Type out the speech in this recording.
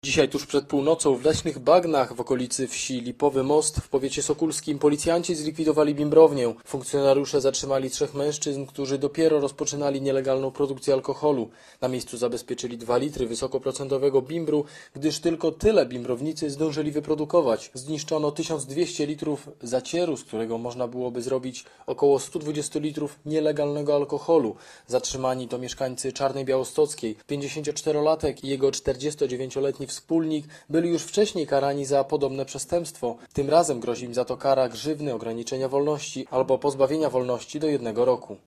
Dzisiaj tuż przed północą w leśnych bagnach w okolicy wsi Lipowy Most w powiecie sokólskim policjanci zlikwidowali bimbrownię. Funkcjonariusze zatrzymali 3 mężczyzn, którzy dopiero rozpoczynali nielegalną produkcję alkoholu. Na miejscu zabezpieczyli 2 litry wysokoprocentowego bimbru, gdyż tylko tyle bimbrownicy zdążyli wyprodukować. Zniszczono 1200 litrów zacieru, z którego można byłoby zrobić około 120 litrów nielegalnego alkoholu. Zatrzymani to mieszkańcy Czarnej Białostockiej. 54-latek i jego 49-letni wspólnik byli już wcześniej karani za podobne przestępstwo. Tym razem grozi im za to kara grzywny, ograniczenia wolności albo pozbawienia wolności do 1 roku.